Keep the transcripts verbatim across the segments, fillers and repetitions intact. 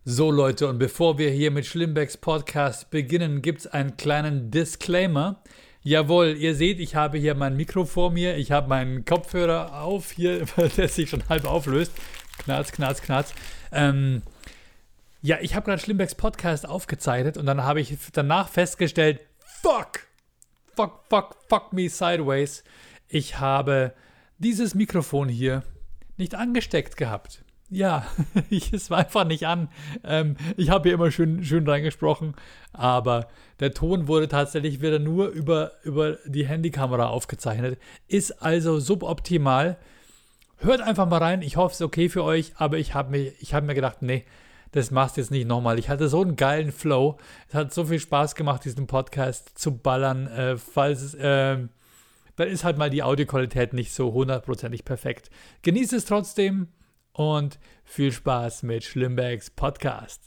So Leute, und bevor wir hier mit Schlimmbecks Podcast beginnen, gibt es einen kleinen Disclaimer. Jawohl, ihr seht, ich habe hier mein Mikro vor mir, ich habe meinen Kopfhörer auf, hier, der sich schon halb auflöst. Knarz, knarz, knarz. Ähm, ja, ich habe gerade Schlimmbecks Podcast aufgezeichnet und dann habe ich danach festgestellt, fuck, fuck, fuck, fuck me sideways. Ich habe dieses Mikrofon hier nicht angesteckt gehabt. Ja, ich, es war einfach nicht an. Ähm, ich habe hier immer schön, schön reingesprochen, aber der Ton wurde tatsächlich wieder nur über, über die Handykamera aufgezeichnet. Ist also suboptimal. Hört einfach mal rein. Ich hoffe, es ist okay für euch, aber ich habe mir, ich hab mir gedacht, nee, das machst du jetzt nicht nochmal. Ich hatte so einen geilen Flow. Es hat so viel Spaß gemacht, diesen Podcast zu ballern. Äh, falls es, äh, dann ist halt mal die Audioqualität nicht so hundertprozentig perfekt. Genießt es trotzdem. Und viel Spaß mit Schlimmbecks Podcast.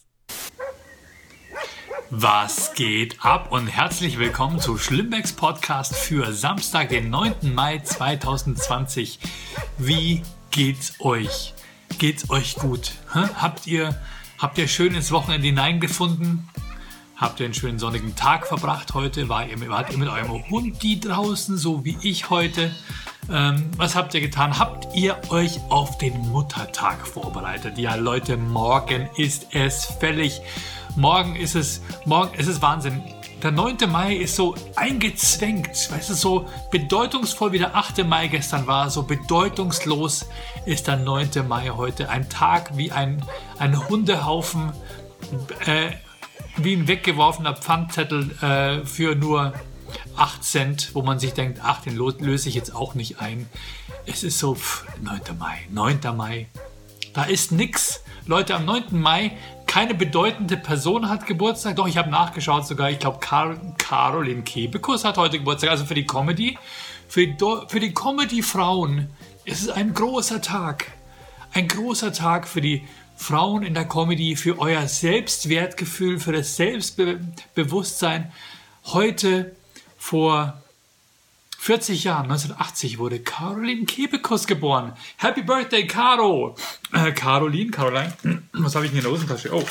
Was geht ab und herzlich willkommen zu Schlimmbecks Podcast für Samstag, den neunten Mai zweitausendzwanzig. Wie geht's euch? Geht's euch gut? Hä? Habt ihr, habt ihr schön ins Wochenende hineingefunden? Habt ihr einen schönen sonnigen Tag verbracht heute? War ihr, wart ihr mit eurem Hund die draußen, so wie ich heute? Ähm, was habt ihr getan? Habt ihr euch auf den Muttertag vorbereitet? Ja, Leute, morgen ist es fällig. Morgen ist es, morgen ist es Wahnsinn. Der neunte Mai ist so eingezwängt, weißt du, so bedeutungsvoll wie der achte Mai gestern war, so bedeutungslos ist der neunte Mai heute. Ein Tag wie ein, ein Hundehaufen, äh, wie ein weggeworfener Pfandzettel äh, für nur acht Cent, wo man sich denkt, ach, den löse ich jetzt auch nicht ein. Es ist so, pff, neunter Mai, neunter Mai. Da ist nix. Leute, am neunten Mai, keine bedeutende Person hat Geburtstag. Doch, ich habe nachgeschaut sogar. Ich glaube, Car- Caroline Kebekus hat heute Geburtstag. Also für die Comedy. Für die, Do- für die Comedy-Frauen ist es ein großer Tag. Ein großer Tag für die Frauen in der Comedy, für euer Selbstwertgefühl, für das Selbstbewusstsein. Heute vor vierzig Jahren, neunzehnhundertachtzig, wurde Caroline Kebekus geboren. Happy Birthday, Caro! Äh, Caroline, Caroline, was habe ich in der Hosentasche? Oh,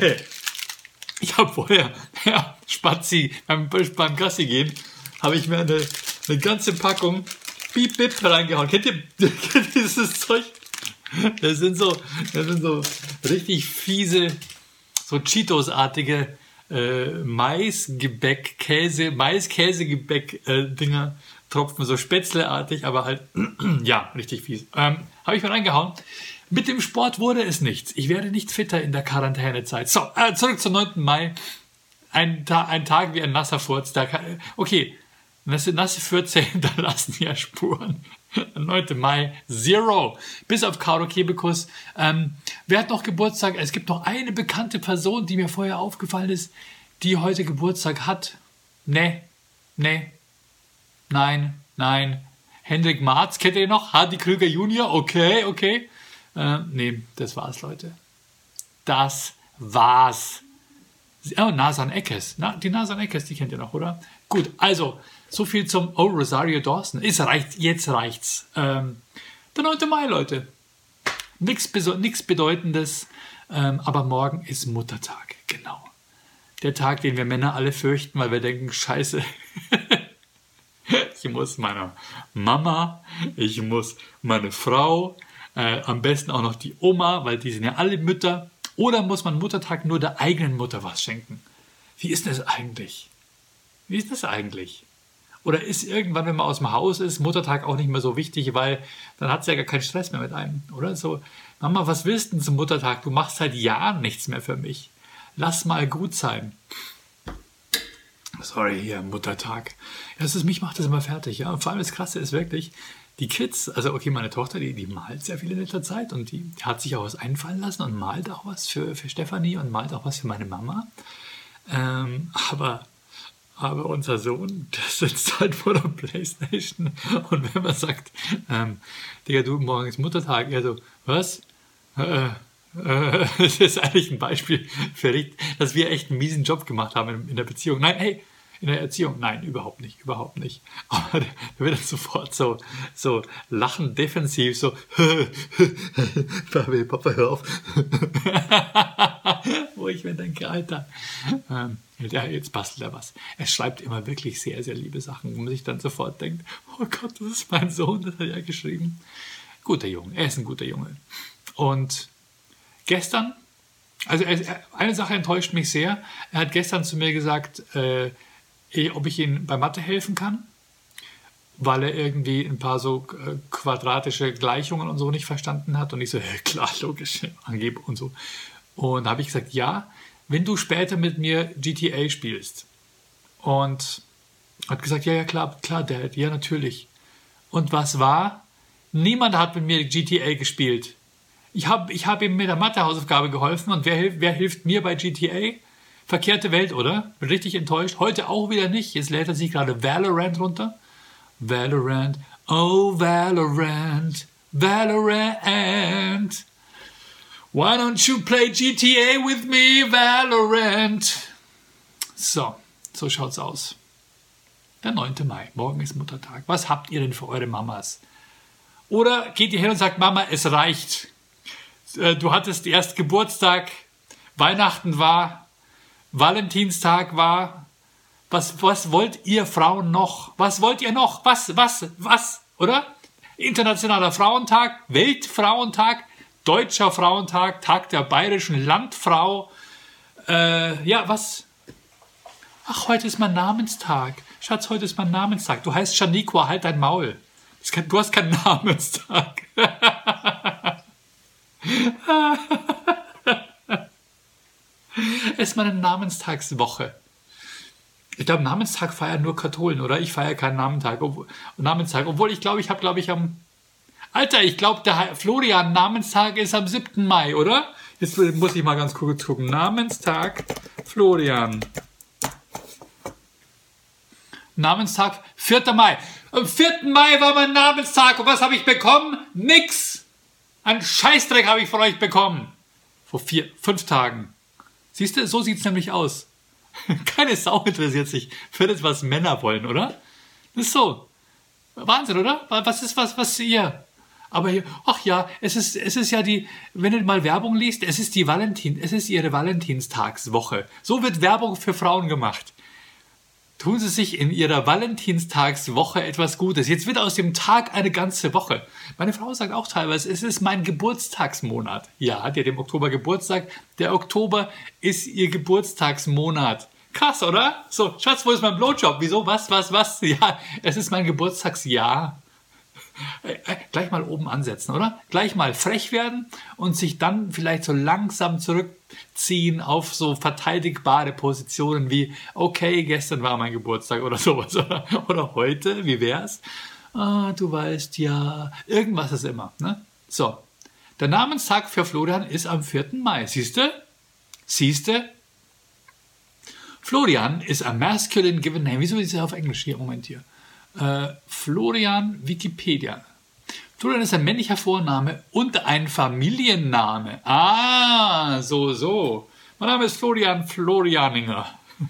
ich habe vorher, ja, Spazi, beim, beim Gassi gehen, habe ich mir eine, eine ganze Packung Bip Bip reingehauen. Kennt ihr, kennt ihr dieses Zeug? Das sind so, das sind so richtig fiese, so Cheetos-artige äh, Maisgebäck, Käse, Mais-Käsegebäck-Dinger, Tropfen, so spätzleartig, aber halt, ja, richtig fies. Ähm, Habe ich mal reingehauen. Mit dem Sport wurde es nichts. Ich werde nicht fitter in der Quarantänezeit. So, äh, zurück zum neunten Mai. Ein, Ta- ein Tag wie ein nasser Furz. Da kann, okay, nasse, nasse Fürze hinterlassen ja Spuren. neunten Mai, zero. Bis auf Caro Kebekus. Ähm, wer hat noch Geburtstag? Es gibt noch eine bekannte Person, die mir vorher aufgefallen ist, die heute Geburtstag hat. Nee, nee, nein, nein. Hendrik Marz, kennt ihr noch? Hardy Krüger Junior, okay, okay. Äh, nee, das war's, Leute. Das war's. Oh, Nasan Eckes. Na, die Nasan Eckes, die kennt ihr noch, oder? Gut, also, so viel zum Oh, Rosario Dawson. Es reicht, jetzt reicht's. Ähm, der neunte Mai, Leute. Nichts beso- nix Bedeutendes, ähm, aber morgen ist Muttertag, genau. Der Tag, den wir Männer alle fürchten, weil wir denken, scheiße, ich muss meiner Mama, ich muss meine Frau, äh, am besten auch noch die Oma, weil die sind ja alle Mütter. Oder muss man Muttertag nur der eigenen Mutter was schenken? Wie ist das eigentlich? Wie ist das eigentlich? Oder ist irgendwann, wenn man aus dem Haus ist, Muttertag auch nicht mehr so wichtig, weil dann hat sie ja gar keinen Stress mehr mit einem, oder? So, Mama, was willst du denn zum Muttertag? Du machst seit Jahren nichts mehr für mich. Lass mal gut sein. Sorry, hier, Muttertag. Ja, das ist, mich macht das immer fertig, ja. Und vor allem das Krasse ist wirklich, die Kids, also okay, meine Tochter, die, die malt sehr viel in letzter Zeit und die, die hat sich auch was einfallen lassen und malt auch was für, für Stefanie und malt auch was für meine Mama. Ähm, aber Aber unser Sohn, der sitzt halt vor der Playstation und wenn man sagt, ähm, Digga, du, morgen ist Muttertag, er so, was? Äh, äh, das ist eigentlich ein Beispiel für, dass wir echt einen miesen Job gemacht haben in, in der Beziehung. Nein, hey, in der Erziehung? Nein, überhaupt nicht, überhaupt nicht. Aber der wird dann sofort so, so lachen, defensiv, so, Papa, hör auf. Wo ich mir denke, Alter, ähm, ja, jetzt bastelt er was. Er schreibt immer wirklich sehr, sehr liebe Sachen, wo man sich dann sofort denkt, oh Gott, das ist mein Sohn, das hat er ja geschrieben. Guter Junge, er ist ein guter Junge. Und gestern, also er, eine Sache enttäuscht mich sehr, er hat gestern zu mir gesagt, äh, ob ich ihm bei Mathe helfen kann, weil er irgendwie ein paar so äh, quadratische Gleichungen und so nicht verstanden hat. Und ich so, ja, klar, logisch, angebe und so. Und da habe ich gesagt, ja, wenn du später mit mir G T A spielst. Und hat gesagt, ja, ja, klar, klar, Dad, ja, natürlich. Und was war? Niemand hat mit mir G T A gespielt. Ich habe ich hab ihm mit der Mathe-Hausaufgabe geholfen und wer, wer hilft mir bei G T A? Verkehrte Welt, oder? Bin richtig enttäuscht. Heute auch wieder nicht. Jetzt lädt er sich gerade Valorant runter. Valorant, oh Valorant, Valorant. Why don't you play G T A with me, Valorant? So, so schaut's aus. Der neunte Mai, morgen ist Muttertag. Was habt ihr denn für eure Mamas? Oder geht ihr hin und sagt, Mama, es reicht. Du hattest erst Geburtstag, Weihnachten war, Valentinstag war. Was, was wollt ihr Frauen noch? Was wollt ihr noch? Was, was, was, oder? Internationaler Frauentag, Weltfrauentag, Deutscher Frauentag, Tag der bayerischen Landfrau. Äh, ja, was? Ach, heute ist mein Namenstag. Schatz, heute ist mein Namenstag. Du heißt Shaniqua, halt dein Maul. Du hast keinen Namenstag. Es ist meine Namenstagswoche. Ich glaube, Namenstag feiern nur Katholen, oder? Ich feiere keinen Namenstag, obwohl, Namenstag. Obwohl ich glaube, ich habe, glaube ich, am... Alter, ich glaube, der Florian Namenstag ist am siebten Mai, oder? Jetzt muss ich mal ganz kurz gucken. Namenstag Florian. Namenstag vierten Mai. Am vierten Mai war mein Namenstag. Und was habe ich bekommen? Nix. Ein Scheißdreck habe ich von euch bekommen. Vor vier, fünf Tagen. Siehst du, so sieht es nämlich aus. Keine Sau interessiert sich für das, was Männer wollen, oder? Das ist so. Wahnsinn, oder? Was ist was, was ihr? Aber hier, ach ja, es ist, es ist ja die, wenn du mal Werbung liest, es ist die Valentin, es ist ihre Valentinstagswoche. So wird Werbung für Frauen gemacht. Tun sie sich in ihrer Valentinstagswoche etwas Gutes. Jetzt wird aus dem Tag eine ganze Woche. Meine Frau sagt auch teilweise, es ist mein Geburtstagsmonat. Ja, die hat im Oktober Geburtstag. Der Oktober ist ihr Geburtstagsmonat. Krass, oder? So, Schatz, wo ist mein Blowjob? Wieso? Was, was, was? Ja, es ist mein Geburtstagsjahr. Äh, äh, gleich mal oben ansetzen, oder? Gleich mal frech werden und sich dann vielleicht so langsam zurückziehen auf so verteidigbare Positionen wie, okay, gestern war mein Geburtstag oder sowas, oder, oder heute, wie wär's? Ah, du weißt ja, irgendwas ist immer, ne? So, der Namenstag für Florian ist am vierten Mai, siehste? Siehste? Florian ist a masculine given name. Wieso ist er auf Englisch hier? Moment hier. Äh, Florian Wikipedia. Florian ist ein männlicher Vorname und ein Familienname. Ah, so, so. Mein Name ist Florian Florianinger.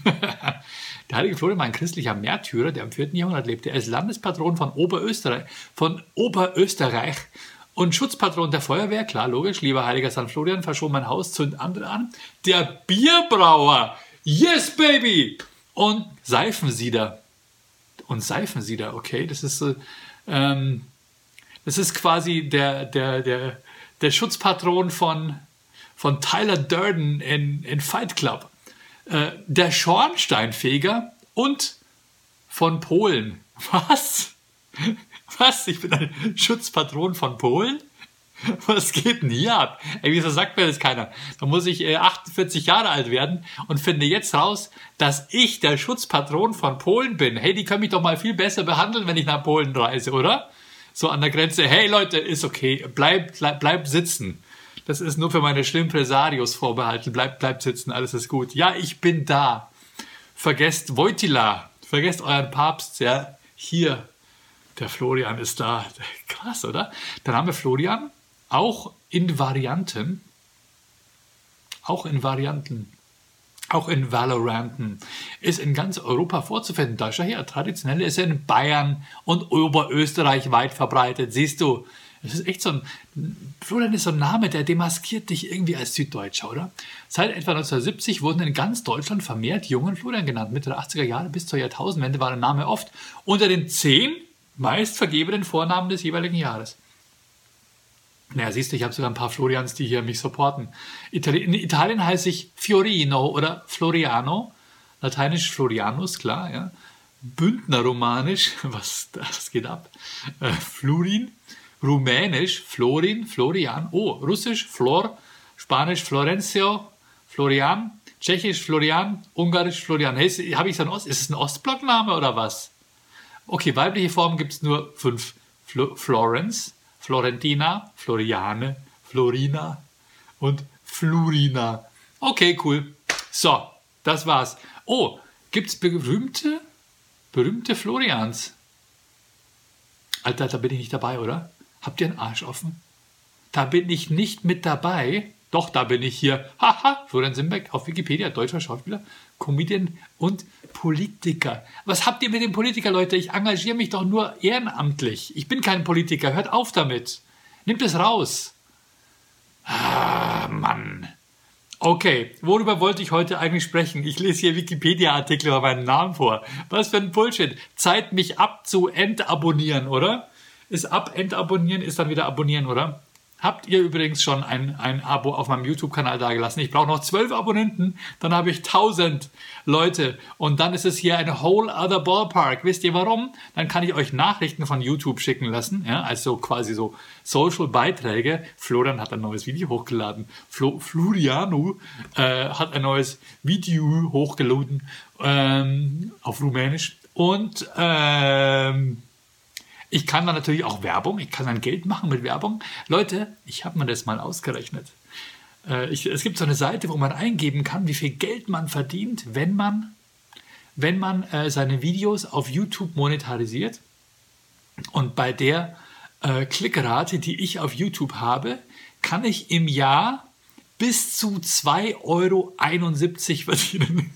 Der heilige Florian war ein christlicher Märtyrer, der im vierten Jahrhundert lebte. Er ist Landespatron von Oberösterreich, von Oberösterreich und Schutzpatron der Feuerwehr. Klar, logisch. Lieber heiliger Sankt Florian, verschon mein Haus, zünd andere an. Der Bierbrauer. Yes, baby! Und Seifensieder. Und Seifensieder, okay, das ist, ähm, das ist quasi der, der, der, der Schutzpatron von, von Tyler Durden in, in Fight Club. Äh, der Schornsteinfeger und von Polen. Was? Was? Ich bin ein Schutzpatron von Polen? Was geht denn hier ab? Ey, wieso sagt mir das keiner? Da muss ich äh, achtundvierzig Jahre alt werden und finde jetzt raus, dass ich der Schutzpatron von Polen bin. Hey, die können mich doch mal viel besser behandeln, wenn ich nach Polen reise, oder? So an der Grenze, hey Leute, ist okay, bleib, bleib, bleib sitzen. Das ist nur für meine Schlimmpresarios vorbehalten. Bleib, bleib sitzen, alles ist gut. Ja, ich bin da. Vergesst Wojtyla, vergesst euren Papst, ja, hier. Der Florian ist da. Krass, oder? Der Name Florian, auch in Varianten, auch in Varianten. auch in Valoranten, ist in ganz Europa vorzufinden. Da schau her, traditionell ist er in Bayern und Oberösterreich weit verbreitet. Siehst du, das ist echt so ein, Florian ist so ein Name, der demaskiert dich irgendwie als Süddeutscher, oder? Seit etwa neunzehnhundertsiebzig wurden in ganz Deutschland vermehrt jungen Florian genannt. Mitte der achtziger Jahre bis zur Jahrtausendwende war der Name oft unter den zehn meist vergebenen Vornamen des jeweiligen Jahres. Naja, siehst du, ich habe sogar ein paar Florians, die hier mich supporten. Itali- in Italien heiße ich Fiorino oder Floriano, lateinisch Florianus, klar, ja. Bündnerromanisch, was das geht ab, äh, Florin, Rumänisch Florin, Florian, oh, Russisch Flor, Spanisch Florencio, Florian, Tschechisch Florian, Ungarisch Florian. Hey, habe ich so ein Ost, ist es ein Ostblockname oder was? Okay, weibliche Formen gibt es nur fünf. Fl- Florence, Florentina, Floriane, Florina und Florina. Okay, cool. So, das war's. Oh, gibt's berühmte, berühmte Florians? Alter, da bin ich nicht dabei, oder? Habt ihr einen Arsch offen? Da bin ich nicht mit dabei. Doch, da bin ich hier. Haha, Florian Simbeck auf Wikipedia, deutscher Schauspieler, Comedian und Politiker. Was habt ihr mit dem Politiker, Leute? Ich engagiere mich doch nur ehrenamtlich. Ich bin kein Politiker. Hört auf damit. Nehmt es raus. Ah, Mann. Okay, worüber wollte ich heute eigentlich sprechen? Ich lese hier Wikipedia-Artikel über meinen Namen vor. Was für ein Bullshit. Zeit, mich ab zu entabonnieren, oder? Ist ab, entabonnieren, ist dann wieder abonnieren, oder? Habt ihr übrigens schon ein, ein Abo auf meinem YouTube-Kanal dagelassen? Ich brauche noch zwölf Abonnenten, dann habe ich tausend Leute und dann ist es hier ein whole other ballpark. Wisst ihr warum? Dann kann ich euch Nachrichten von YouTube schicken lassen, ja, also quasi so Social-Beiträge. Florian hat ein neues Video hochgeladen. Flo, Floriano äh, hat ein neues Video hochgeladen ähm, auf Rumänisch und ähm, ich kann dann natürlich auch Werbung, ich kann dann Geld machen mit Werbung. Leute, ich habe mir das mal ausgerechnet. Äh, ich, es gibt so eine Seite, wo man eingeben kann, wie viel Geld man verdient, wenn man, wenn man äh, seine Videos auf YouTube monetarisiert. Und bei der äh, Klickrate, die ich auf YouTube habe, kann ich im Jahr bis zu zwei Euro einundsiebzig verdienen.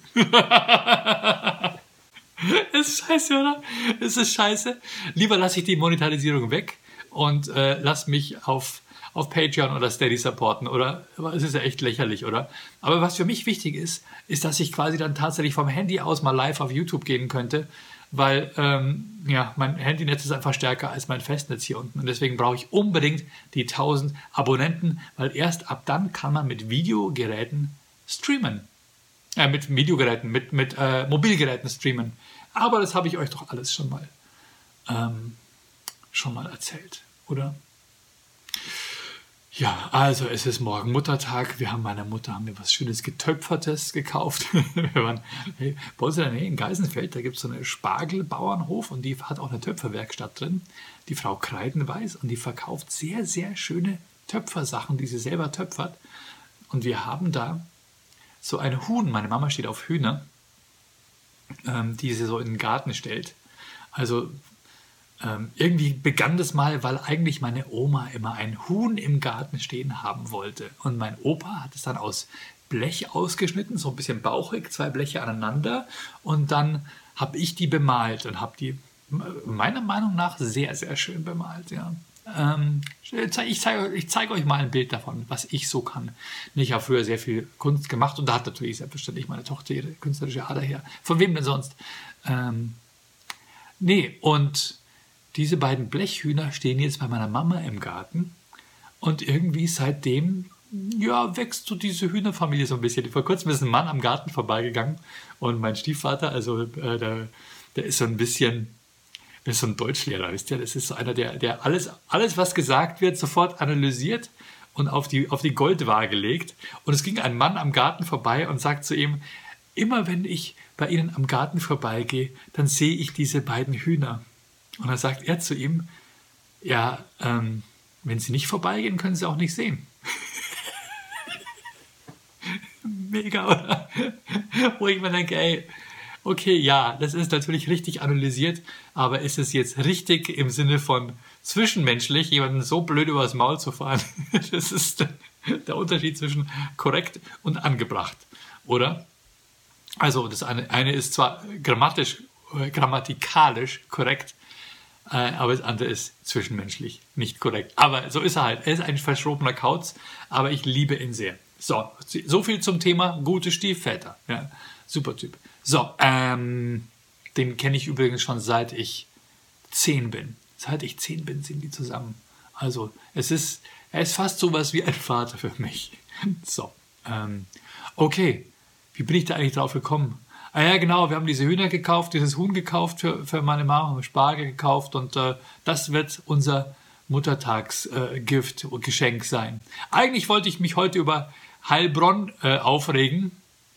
Ist scheiße, oder? Ist es scheiße? Lieber lasse ich die Monetarisierung weg und äh, lass mich auf, auf Patreon oder Steady supporten, oder? Es ist ja echt lächerlich, oder? Aber was für mich wichtig ist, ist, dass ich quasi dann tatsächlich vom Handy aus mal live auf YouTube gehen könnte, weil ähm, ja, mein Handynetz ist einfach stärker als mein Festnetz hier unten und deswegen brauche ich unbedingt die tausend Abonnenten, weil erst ab dann kann man mit Videogeräten streamen. Äh, mit Videogeräten, mit, mit äh, Mobilgeräten streamen. Aber das habe ich euch doch alles schon mal, ähm, schon mal erzählt, oder? Ja, also es ist morgen Muttertag. Wir haben meiner Mutter haben wir was Schönes Getöpfertes gekauft. Wir waren, hey, bei uns in der Nähe in Geisenfeld, da gibt es so einen Spargelbauernhof und die hat auch eine Töpferwerkstatt drin. Die Frau Kreidenweiß und die verkauft sehr, sehr schöne Töpfersachen, die sie selber töpfert. Und wir haben da so ein Huhn, meine Mama steht auf Hühner, ähm, die sie so in den Garten stellt. Also ähm, irgendwie begann das mal, weil eigentlich meine Oma immer ein Huhn im Garten stehen haben wollte. Und mein Opa hat es dann aus Blech ausgeschnitten, so ein bisschen bauchig, zwei Bleche aneinander. Und dann habe ich die bemalt und habe die meiner Meinung nach sehr, sehr schön bemalt, ja. Ähm, ich zeige ich zeig euch mal ein Bild davon, was ich so kann. Ich habe früher sehr viel Kunst gemacht und da hat natürlich selbstverständlich meine Tochter ihre künstlerische Ader her. Von wem denn sonst? Ähm, nee, und diese beiden Blechhühner stehen jetzt bei meiner Mama im Garten und irgendwie seitdem, ja, wächst so diese Hühnerfamilie so ein bisschen. Vor kurzem ist ein Mann am Garten vorbeigegangen und mein Stiefvater, also äh, der, der ist so ein bisschen... Das ist so ein Deutschlehrer, wisst ihr? Das ist so einer, der, der alles, alles, was gesagt wird, sofort analysiert und auf die, auf die Goldwaage legt. Und es ging ein Mann am Garten vorbei und sagt zu ihm, immer wenn ich bei Ihnen am Garten vorbeigehe, dann sehe ich diese beiden Hühner. Und dann sagt er zu ihm, ja, ähm, wenn Sie nicht vorbeigehen, können Sie auch nicht sehen. Mega, oder? Wo ich mir denke, ey, okay, ja, das ist natürlich richtig analysiert, aber ist es jetzt richtig im Sinne von zwischenmenschlich, jemanden so blöd übers Maul zu fahren? Das ist der Unterschied zwischen korrekt und angebracht, oder? Also das eine, eine ist zwar grammatisch, äh, grammatikalisch korrekt, äh, aber das andere ist zwischenmenschlich nicht korrekt. Aber so ist er halt. Er ist ein verschrobener Kauz, aber ich liebe ihn sehr. So, so viel zum Thema gute Stiefväter. Ja, super Typ. So, ähm, den kenne ich übrigens schon seit ich zehn bin. Seit ich zehn bin, sind die zusammen. Also, es ist, er ist fast sowas wie ein Vater für mich. So, ähm, okay. Wie bin ich da eigentlich drauf gekommen? Ah ja, genau, wir haben diese Hühner gekauft, dieses Huhn gekauft für, für meine Mama, haben Spargel gekauft und äh, das wird unser Muttertagsgift äh, und Geschenk sein. Eigentlich wollte ich mich heute über Heilbronn äh, aufregen,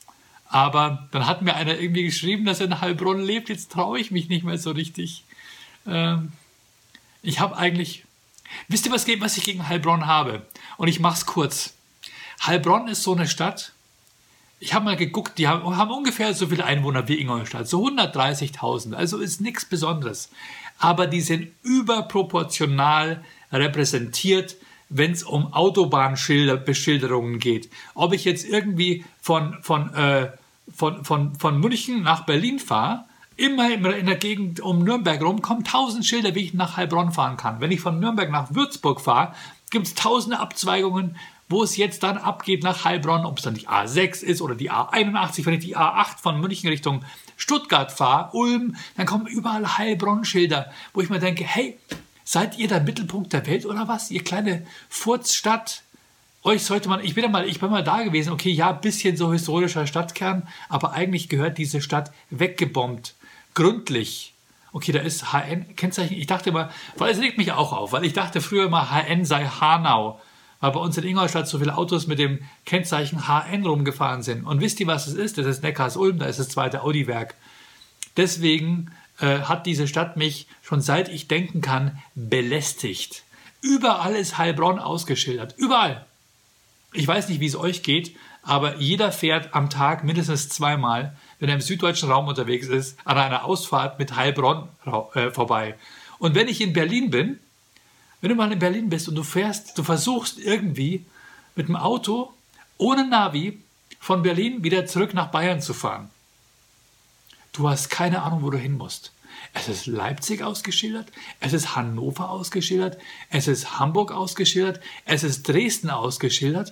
aber dann hat mir einer irgendwie geschrieben, dass er in Heilbronn lebt. Jetzt traue ich mich nicht mehr so richtig. Ähm, ich habe eigentlich... Wisst ihr, was, was ich gegen Heilbronn habe? Und ich mache es kurz. Heilbronn ist so eine Stadt... Ich habe mal geguckt, die haben, haben ungefähr so viele Einwohner wie Ingolstadt, so hundertdreißigtausend, also ist nichts Besonderes. Aber die sind überproportional repräsentiert, wenn es um Autobahnbeschilderungen geht. Ob ich jetzt irgendwie von, von, äh, von, von, von München nach Berlin fahre, immer in der Gegend um Nürnberg rum, kommen tausend Schilder, wie ich nach Heilbronn fahren kann. Wenn ich von Nürnberg nach Würzburg fahre, gibt es tausende Abzweigungen, wo es jetzt dann abgeht nach Heilbronn, ob es dann die A sechs ist oder die A einundachtzig, wenn ich die A acht von München Richtung Stuttgart fahre, Ulm, dann kommen überall Heilbronn-Schilder, wo ich mir denke, hey, seid ihr der Mittelpunkt der Welt oder was? Ihr kleine Furzstadt, euch sollte man, ich bin ja mal, ich bin mal da gewesen, okay, ja, ein bisschen so historischer Stadtkern, aber eigentlich gehört diese Stadt weggebombt, gründlich. Okay, da ist H N-Kennzeichen, ich dachte immer, weil es regt mich auch auf, weil ich dachte früher immer, H N sei Hanau. Weil bei uns in Ingolstadt so viele Autos mit dem Kennzeichen H N rumgefahren sind. Und wisst ihr, was es ist? Das ist Neckars-Ulm, da ist das zweite Audi-Werk. Deswegen äh, hat diese Stadt mich schon seit ich denken kann belästigt. Überall ist Heilbronn ausgeschildert. Überall. Ich weiß nicht, wie es euch geht, aber jeder fährt am Tag mindestens zweimal, wenn er im süddeutschen Raum unterwegs ist, an einer Ausfahrt mit Heilbronn äh, vorbei. Und wenn ich in Berlin bin, wenn du mal in Berlin bist und du fährst, du versuchst irgendwie mit dem Auto ohne Navi von Berlin wieder zurück nach Bayern zu fahren. Du hast keine Ahnung, wo du hin musst. Es ist Leipzig ausgeschildert, es ist Hannover ausgeschildert, es ist Hamburg ausgeschildert, es ist Dresden ausgeschildert.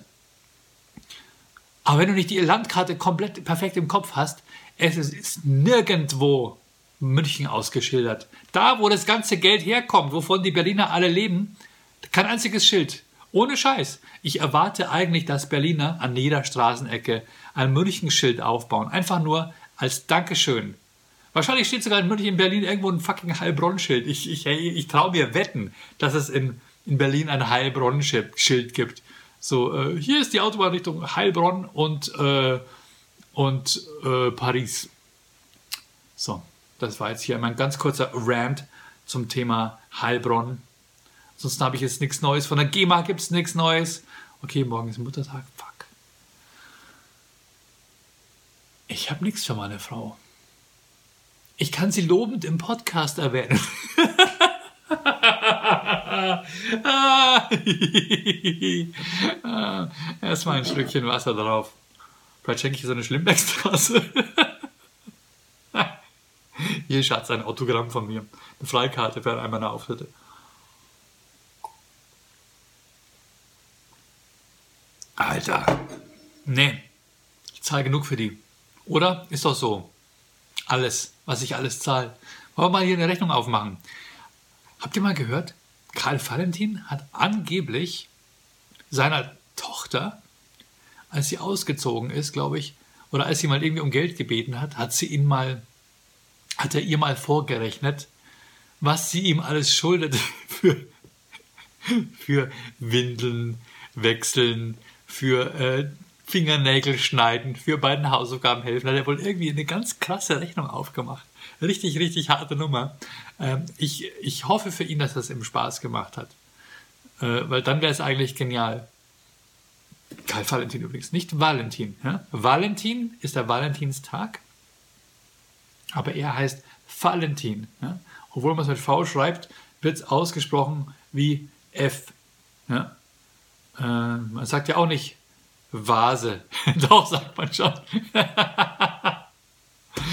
Aber wenn du nicht die Landkarte komplett perfekt im Kopf hast, es ist nirgendwo München ausgeschildert. Da, wo das ganze Geld herkommt, wovon die Berliner alle leben, kein einziges Schild. Ohne Scheiß. Ich erwarte eigentlich, dass Berliner an jeder Straßenecke ein München-Schild aufbauen. Einfach nur als Dankeschön. Wahrscheinlich steht sogar in München, in Berlin irgendwo ein fucking Heilbronn-Schild. Ich, ich, ich traue mir wetten, dass es in, in Berlin ein Heilbronn-Schild gibt. So, äh, hier ist die Autobahn Richtung Heilbronn und, äh, und äh, Paris. So. Das war jetzt hier mein ganz kurzer Rant zum Thema Heilbronn. Ansonsten habe ich jetzt nichts Neues. Von der GEMA gibt es nichts Neues. Okay, morgen ist Muttertag. Fuck. Ich habe nichts für meine Frau. Ich kann sie lobend im Podcast erwähnen. Erstmal ein Stückchen Wasser drauf. Vielleicht schenke ich so eine Schlimmbecks-Tasse. Hier, Schatz, ein Autogramm von mir. Eine Freikarte für einmal eine Auftritte. Alter. Nee. Ich zahle genug für die. Oder? Ist doch so. Alles, was ich alles zahle. Wollen wir mal hier eine Rechnung aufmachen? Habt ihr mal gehört? Karl Valentin hat angeblich seiner Tochter, als sie ausgezogen ist, glaube ich, oder als sie mal irgendwie um Geld gebeten hat, hat sie ihn mal hat er ihr mal vorgerechnet, was sie ihm alles schuldet für, für Windeln wechseln, für äh, Fingernägel schneiden, für bei den Hausaufgaben helfen. Da hat er wohl irgendwie eine ganz krasse Rechnung aufgemacht. Richtig, richtig harte Nummer. Ähm, ich, ich hoffe für ihn, dass das ihm Spaß gemacht hat. Äh, weil dann wäre es eigentlich genial. Karl Valentin übrigens, nicht Valentin. Ja? Valentin ist der Valentinstag. Aber er heißt Valentin. Ja? Obwohl man es mit V schreibt, wird es ausgesprochen wie F. Ja? Äh, man sagt ja auch nicht Vase. Doch, sagt man schon.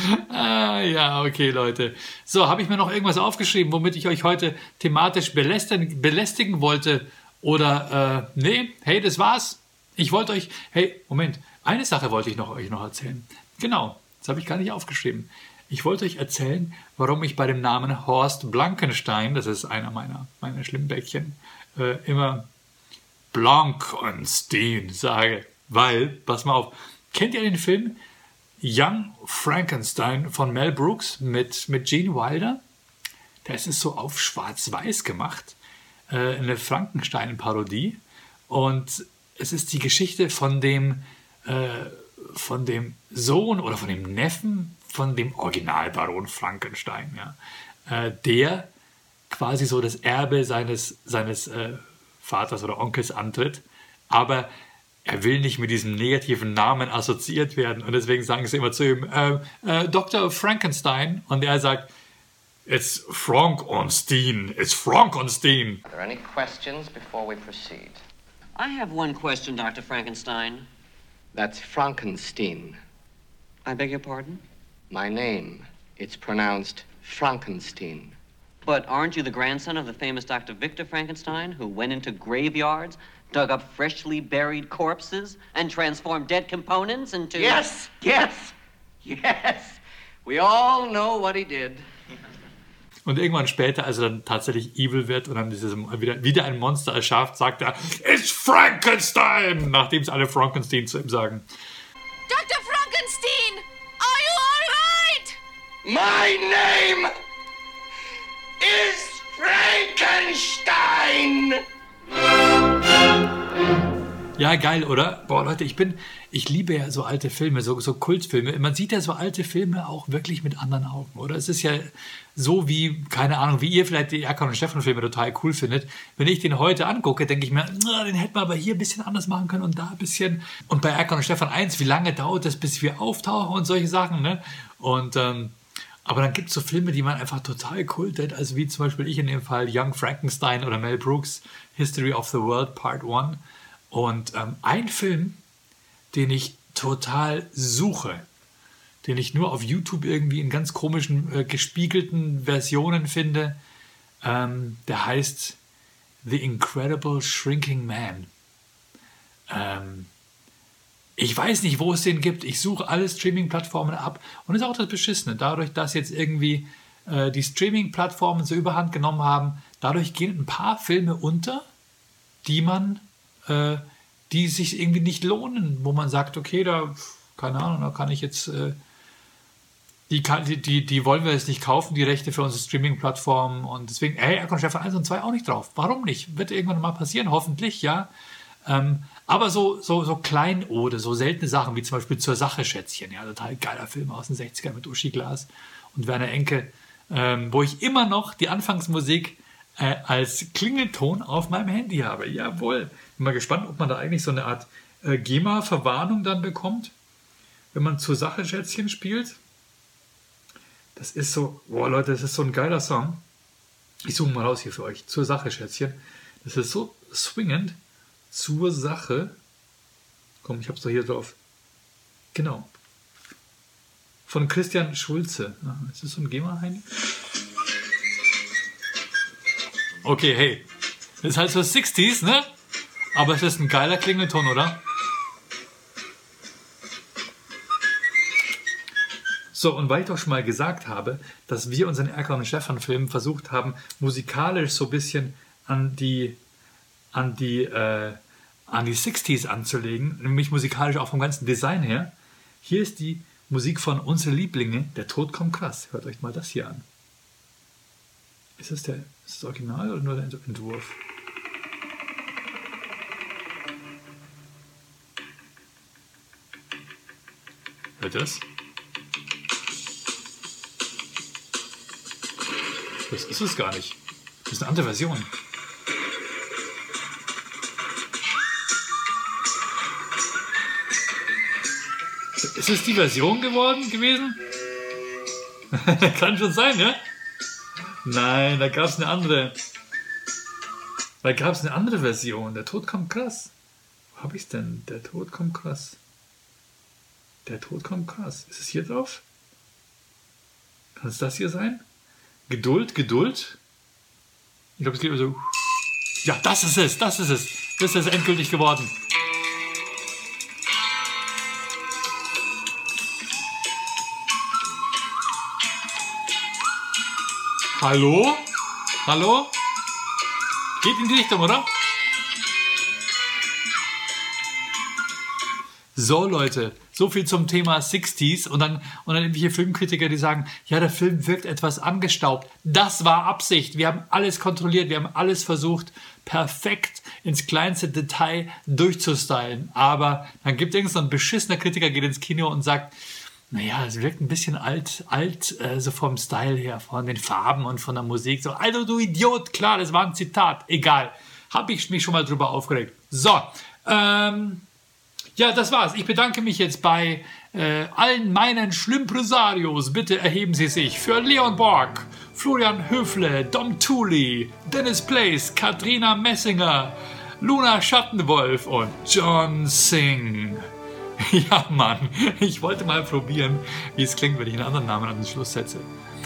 Ah, ja, okay, Leute. So, habe ich mir noch irgendwas aufgeschrieben, womit ich euch heute thematisch belästigen, belästigen wollte? Oder, äh, nee, hey, das war's. Ich wollte euch, hey, Moment, eine Sache wollte ich noch, euch noch erzählen. Genau, das habe ich gar nicht aufgeschrieben. Ich wollte euch erzählen, warum ich bei dem Namen Horst Blankenstein, das ist einer meiner, meiner Schlimmbäckchen, äh, immer Blankenstein sage. Weil, pass mal auf, kennt ihr den Film Young Frankenstein von Mel Brooks mit, mit Gene Wilder? Das ist so auf schwarz-weiß gemacht, äh, eine Frankenstein-Parodie. Und es ist die Geschichte von dem, äh, von dem Sohn oder von dem Neffen von dem Originalbaron Frankenstein, ja, äh, der quasi so das Erbe seines, seines äh, Vaters oder Onkels antritt, aber er will nicht mit diesem negativen Namen assoziiert werden und deswegen sagen sie immer zu ihm, äh, äh, Doktor Frankenstein, und er sagt, it's Frankenstein, it's Frankenstein. Are there any questions before we proceed? I have one question, Doctor Frankenstein. That's Frankenstein. I beg your pardon? My name. It's pronounced Frankenstein. But aren't you the grandson of the famous Doctor Victor Frankenstein, who went into graveyards, dug up freshly buried corpses, and transformed dead components into... Yes, yes, yes. We all know what he did. Und irgendwann später, als er dann tatsächlich evil wird und dann dieses, wieder, wieder ein Monster erschafft, sagt er, it's Frankenstein, nachdem es alle Frankenstein zu ihm sagen. Doktor Frankenstein, are you all right? My name is Frankenstein. Ja, geil, oder? Boah, Leute, ich bin, ich liebe ja so alte Filme, so, so Kultfilme. Man sieht ja so alte Filme auch wirklich mit anderen Augen, oder? Es ist ja so wie, keine Ahnung, wie ihr vielleicht die Erkan und Stefan Filme total cool findet. Wenn ich den heute angucke, denke ich mir, na, den hätten wir aber hier ein bisschen anders machen können und da ein bisschen. Und bei Erkan und Stefan eins, wie lange dauert es, bis wir auftauchen und solche Sachen, ne? Und, ähm, aber dann gibt es so Filme, die man einfach total kultet, also wie zum Beispiel ich in dem Fall Young Frankenstein oder Mel Brooks History of the World Part eins. Und ähm, ein Film, den ich total suche, den ich nur auf YouTube irgendwie in ganz komischen, äh, gespiegelten Versionen finde, ähm, der heißt The Incredible Shrinking Man. Ähm, ich weiß nicht, wo es den gibt. Ich suche alle Streaming-Plattformen ab. Und das ist auch das Beschissene. Dadurch, dass jetzt irgendwie äh, die Streaming-Plattformen so überhand genommen haben, dadurch gehen ein paar Filme unter, die man Äh, die sich irgendwie nicht lohnen, wo man sagt, okay, da, keine Ahnung, da kann ich jetzt, äh, die, kann, die, die, die wollen wir jetzt nicht kaufen, die Rechte für unsere Streaming-Plattformen, und deswegen, hey, Erkan Stefan eins und zwei auch nicht drauf. Warum nicht? Wird irgendwann mal passieren, hoffentlich, ja. Ähm, aber so, so, so Kleinode, so seltene Sachen, wie zum Beispiel Zur Sache Schätzchen, ja, total geiler Film aus den sechzigern mit Uschi Glas und Werner Enke, ähm, wo ich immer noch die Anfangsmusik Äh, als Klingelton auf meinem Handy habe. Jawohl. Bin mal gespannt, ob man da eigentlich so eine Art äh, GEMA-Verwarnung dann bekommt, wenn man Zur Sache Schätzchen spielt. Das ist so, boah Leute, das ist so ein geiler Song. Ich suche mal raus hier für euch. Zur Sache Schätzchen. Das ist so swingend. Zur Sache. Komm, ich hab's doch hier drauf. Genau. Von Christian Schulze. Ah, ist das so ein GEMA-Handy? Okay, hey, das ist halt so sechziger, ne? Aber es ist ein geiler Klingelton, oder? So, und weil ich doch schon mal gesagt habe, dass wir unseren Erkan und Stefan Film versucht haben, musikalisch so ein bisschen an die, an die, äh, an die sechziger anzulegen, nämlich musikalisch auch vom ganzen Design her. Hier ist die Musik von Unsere Lieblinge, Der Tod kommt krass. Hört euch mal das hier an. Ist das der, ist das Original oder nur der Entwurf? Hört ihr das? Das ist es gar nicht. Das ist eine andere Version. Ist es die Version geworden gewesen? Kann schon sein, ja? Nein, da gab es eine andere. Da gab es eine andere Version. Der Tod kommt krass. Wo habe ich es denn? Der Tod kommt krass. Der Tod kommt krass. Ist es hier drauf? Kann es das hier sein? Geduld, Geduld. Ich glaube, es geht so. Ja, das ist es, das ist es. Das ist es endgültig geworden. Hallo? Hallo? Geht in die Richtung, oder? So, Leute, so viel zum Thema sechziger und dann, und dann irgendwelche Filmkritiker, die sagen, ja, der Film wirkt etwas angestaubt. Das war Absicht. Wir haben alles kontrolliert, wir haben alles versucht, perfekt ins kleinste Detail durchzustylen. Aber dann gibt es irgend so ein beschissener Kritiker, geht ins Kino und sagt, naja, es wirkt ein bisschen alt, alt, äh, so vom Style her, von den Farben und von der Musik. So, Alter, du Idiot, klar, das war ein Zitat. Egal. Habe ich mich schon mal drüber aufgeregt. So, ähm... ja, das war's. Ich bedanke mich jetzt bei äh, allen meinen Schlimmpresarios. Bitte erheben Sie sich für Leon Borg, Florian Höfle, Dom Thuli, Dennis Place, Katrina Messinger, Luna Schattenwolf und John Singh. Ja, Mann, ich wollte mal probieren, wie es klingt, wenn ich einen anderen Namen an den Schluss setze.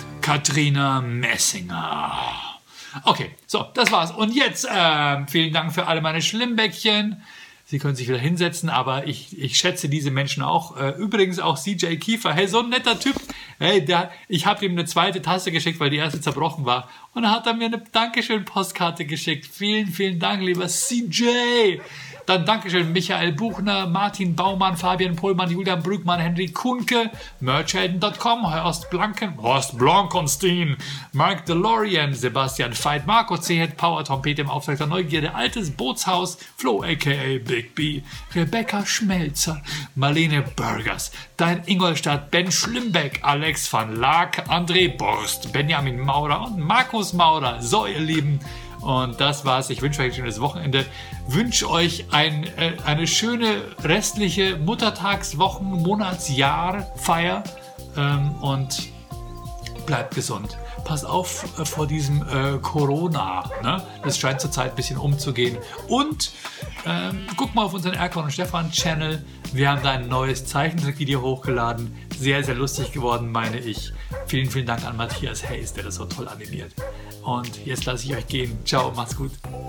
Katrina Messinger. Okay, so, das war's. Und jetzt äh, vielen Dank für alle meine Schlimmbäckchen. Sie können sich wieder hinsetzen, aber ich, ich schätze diese Menschen auch. Äh, übrigens auch C J Kiefer. Hey, so ein netter Typ. Hey, der, ich habe ihm eine zweite Tasse geschickt, weil die erste zerbrochen war. Und dann hat er mir eine Dankeschön-Postkarte geschickt. Vielen, vielen Dank, lieber C J. Dann Dankeschön Michael Buchner, Martin Baumann, Fabian Pohlmann, Julian Brückmann, Henry Kuhnke, Merchhelden Punkt com, Horst Blanken, Horst Blankenstein, Mark DeLorean, Sebastian Veit, Marco Zehet, Power Tom Peter im Auftrag der Neugierde, Altes Bootshaus, Flo aka Big B, Rebecca Schmelzer, Marlene Burgers, Dein Ingolstadt, Ben Schlimbeck, Alex van Laak, André Borst, Benjamin Maurer und Markus Maurer. So, ihr Lieben, und das war's. Ich wünsche euch ein schönes Wochenende. Wünsche euch ein, äh, eine schöne restliche Muttertagswochen-, Monatsjahrfeier ähm, und bleibt gesund. Pass auf äh, vor diesem äh, Corona. Ne? Das scheint zurzeit ein bisschen umzugehen. Und ähm, guck mal auf unseren Erkan und Stefan Channel. Wir haben da ein neues Zeichentrickvideo hochgeladen. Sehr, sehr lustig geworden, meine ich. Vielen, vielen Dank an Matthias Hayes, der das so toll animiert. Und jetzt lasse ich euch gehen. Ciao, macht's gut.